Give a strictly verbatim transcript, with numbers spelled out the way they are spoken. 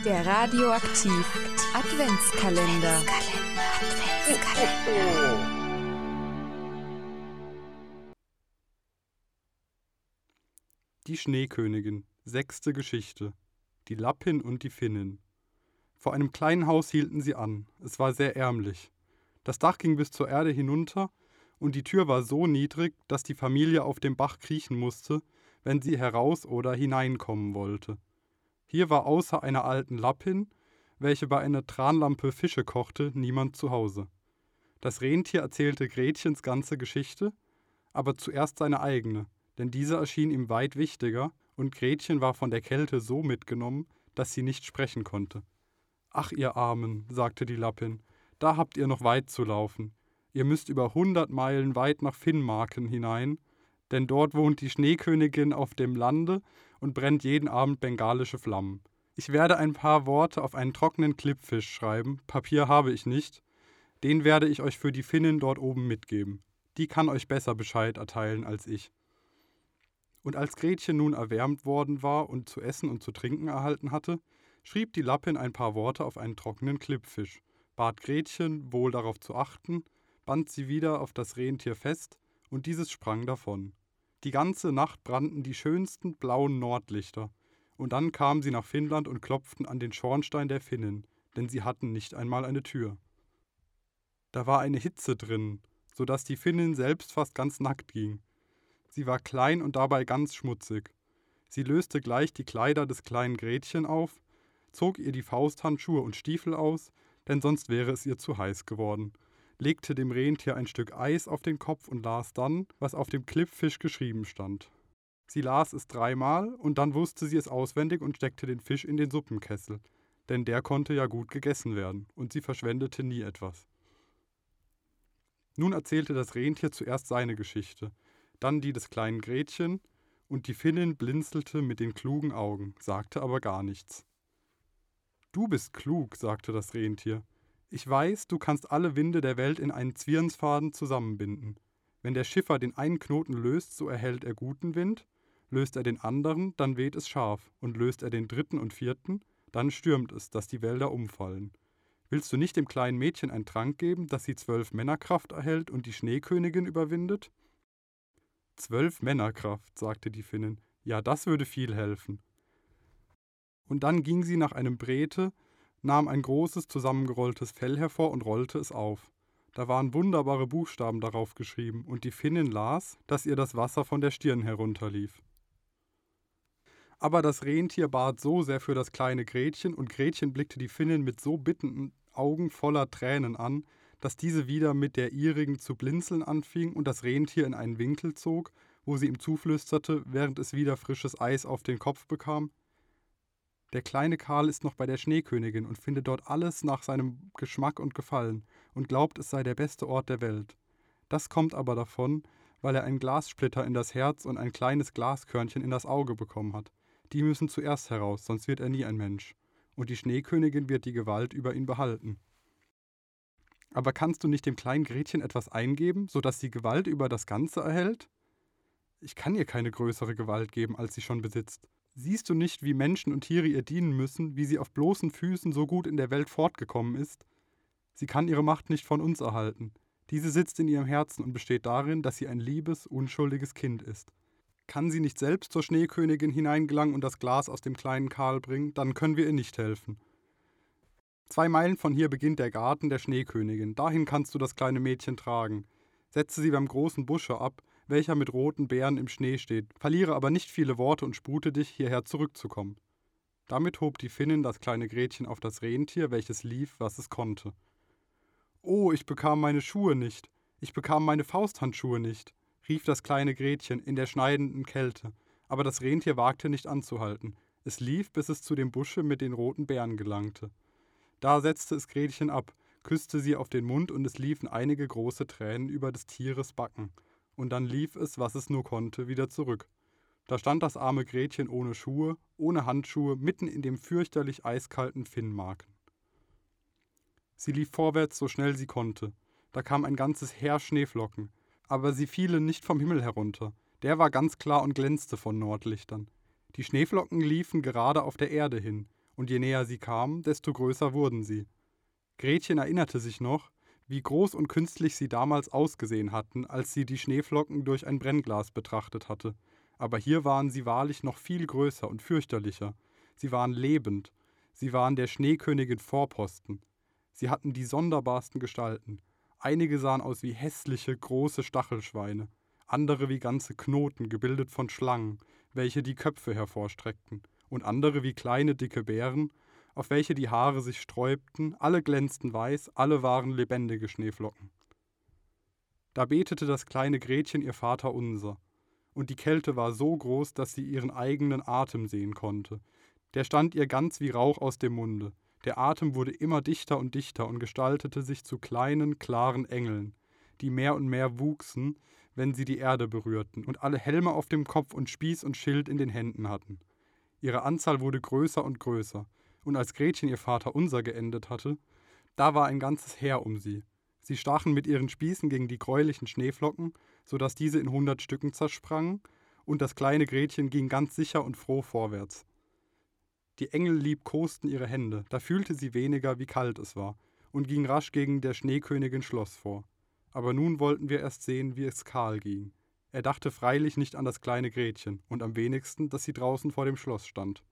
Der Radioaktiv Adventskalender. Adventskalender. Die Schneekönigin, sechste Geschichte. Die Lappin und die Finnin. Vor einem kleinen Haus hielten sie an. Es war sehr ärmlich. Das Dach ging bis zur Erde hinunter und die Tür war so niedrig, dass die Familie auf dem Bach kriechen musste, wenn sie heraus oder hineinkommen wollte. Hier war außer einer alten Lappin, welche bei einer Tranlampe Fische kochte, niemand zu Hause. Das Rentier erzählte Gretchens ganze Geschichte, aber zuerst seine eigene, denn diese erschien ihm weit wichtiger, und Gretchen war von der Kälte so mitgenommen, dass sie nicht sprechen konnte. »Ach, ihr Armen«, sagte die Lappin, »da habt ihr noch weit zu laufen. Ihr müsst über hundert Meilen weit nach Finnmarken hinein, denn dort wohnt die Schneekönigin auf dem Lande und brennt jeden Abend bengalische Flammen. Ich werde ein paar Worte auf einen trockenen Klippfisch schreiben, Papier habe ich nicht, den werde ich euch für die Finnin dort oben mitgeben. Die kann euch besser Bescheid erteilen als ich.« Und als Gretchen nun erwärmt worden war und zu essen und zu trinken erhalten hatte, schrieb die Lappin ein paar Worte auf einen trockenen Klippfisch, bat Gretchen, wohl darauf zu achten, band sie wieder auf das Rentier fest, und dieses sprang davon. Die ganze Nacht brannten die schönsten blauen Nordlichter, und dann kamen sie nach Finnland und klopften an den Schornstein der Finnin, denn sie hatten nicht einmal eine Tür. Da war eine Hitze drin, so dass die Finnin selbst fast ganz nackt ging. Sie war klein und dabei ganz schmutzig. Sie löste gleich die Kleider des kleinen Gretchen auf, zog ihr die Fausthandschuhe und Stiefel aus, denn sonst wäre es ihr zu heiß geworden, legte dem Rentier ein Stück Eis auf den Kopf und las dann, was auf dem Klippfisch geschrieben stand. Sie las es dreimal und dann wusste sie es auswendig und steckte den Fisch in den Suppenkessel, denn der konnte ja gut gegessen werden, und sie verschwendete nie etwas. Nun erzählte das Rentier zuerst seine Geschichte, dann die des kleinen Gretchen, und die Finnin blinzelte mit den klugen Augen, sagte aber gar nichts. »Du bist klug«, sagte das Rentier. »Ich weiß, du kannst alle Winde der Welt in einen Zwirnsfaden zusammenbinden. Wenn der Schiffer den einen Knoten löst, so erhält er guten Wind, löst er den anderen, dann weht es scharf, und löst er den dritten und vierten, dann stürmt es, dass die Wälder umfallen. Willst du nicht dem kleinen Mädchen einen Trank geben, dass sie zwölf Männerkraft erhält und die Schneekönigin überwindet?« »Zwölf Männerkraft«, sagte die Finnin, »ja, das würde viel helfen.« Und dann ging sie nach einem Brete, nahm ein großes zusammengerolltes Fell hervor und rollte es auf. Da waren wunderbare Buchstaben darauf geschrieben, und die Finnin las, dass ihr das Wasser von der Stirn herunterlief. Aber das Rentier bat so sehr für das kleine Gretchen, und Gretchen blickte die Finnin mit so bittenden Augen voller Tränen an, dass diese wieder mit der ihrigen zu blinzeln anfing und das Rentier in einen Winkel zog, wo sie ihm zuflüsterte, während es wieder frisches Eis auf den Kopf bekam: »Der kleine Karl ist noch bei der Schneekönigin und findet dort alles nach seinem Geschmack und Gefallen und glaubt, es sei der beste Ort der Welt. Das kommt aber davon, weil er einen Glassplitter in das Herz und ein kleines Glaskörnchen in das Auge bekommen hat. Die müssen zuerst heraus, sonst wird er nie ein Mensch. Und die Schneekönigin wird die Gewalt über ihn behalten. Aber kannst du nicht dem kleinen Gretchen etwas eingeben, sodass sie Gewalt über das Ganze erhält?« »Ich kann ihr keine größere Gewalt geben, als sie schon besitzt. Siehst du nicht, wie Menschen und Tiere ihr dienen müssen, wie sie auf bloßen Füßen so gut in der Welt fortgekommen ist? Sie kann ihre Macht nicht von uns erhalten. Diese sitzt in ihrem Herzen und besteht darin, dass sie ein liebes, unschuldiges Kind ist. Kann sie nicht selbst zur Schneekönigin hineingelangen und das Glas aus dem kleinen Karl bringen, dann können wir ihr nicht helfen. Zwei Meilen von hier beginnt der Garten der Schneekönigin. Dahin kannst du das kleine Mädchen tragen. Setze sie beim großen Busche ab, welcher mit roten Beeren im Schnee steht. Verliere aber nicht viele Worte und spute dich, hierher zurückzukommen.« Damit hob die Finnin das kleine Gretchen auf das Rentier, welches lief, was es konnte. »Oh, ich bekam meine Schuhe nicht, ich bekam meine Fausthandschuhe nicht«, rief das kleine Gretchen in der schneidenden Kälte, aber das Rentier wagte nicht anzuhalten. Es lief, bis es zu dem Busche mit den roten Beeren gelangte. Da setzte es Gretchen ab, küsste sie auf den Mund, und es liefen einige große Tränen über des Tieres Backen, und dann lief es, was es nur konnte, wieder zurück. Da stand das arme Gretchen ohne Schuhe, ohne Handschuhe, mitten in dem fürchterlich eiskalten Finnmarken. Sie lief vorwärts, so schnell sie konnte. Da kam ein ganzes Heer Schneeflocken, aber sie fielen nicht vom Himmel herunter. Der war ganz klar und glänzte von Nordlichtern. Die Schneeflocken liefen gerade auf der Erde hin, und je näher sie kamen, desto größer wurden sie. Gretchen erinnerte sich noch, wie groß und künstlich sie damals ausgesehen hatten, als sie die Schneeflocken durch ein Brennglas betrachtet hatte. Aber hier waren sie wahrlich noch viel größer und fürchterlicher. Sie waren lebend. Sie waren der Schneekönigin Vorposten. Sie hatten die sonderbarsten Gestalten. Einige sahen aus wie hässliche, große Stachelschweine, andere wie ganze Knoten, gebildet von Schlangen, welche die Köpfe hervorstreckten, und andere wie kleine, dicke Bären, auf welche die Haare sich sträubten, alle glänzten weiß, alle waren lebendige Schneeflocken. Da betete das kleine Gretchen ihr Vaterunser, und die Kälte war so groß, dass sie ihren eigenen Atem sehen konnte. Der stand ihr ganz wie Rauch aus dem Munde. Der Atem wurde immer dichter und dichter und gestaltete sich zu kleinen, klaren Engeln, die mehr und mehr wuchsen, wenn sie die Erde berührten und alle Helme auf dem Kopf und Spieß und Schild in den Händen hatten. Ihre Anzahl wurde größer und größer, und als Gretchen ihr Vaterunser geendet hatte, da war ein ganzes Heer um sie. Sie stachen mit ihren Spießen gegen die gräulichen Schneeflocken, so dass diese in hundert Stücken zersprangen, und das kleine Gretchen ging ganz sicher und froh vorwärts. Die Engel liebkosten ihre Hände, da fühlte sie weniger, wie kalt es war, und ging rasch gegen der Schneekönigin Schloss vor. Aber nun wollten wir erst sehen, wie es Karl ging. Er dachte freilich nicht an das kleine Gretchen und am wenigsten, dass sie draußen vor dem Schloss stand.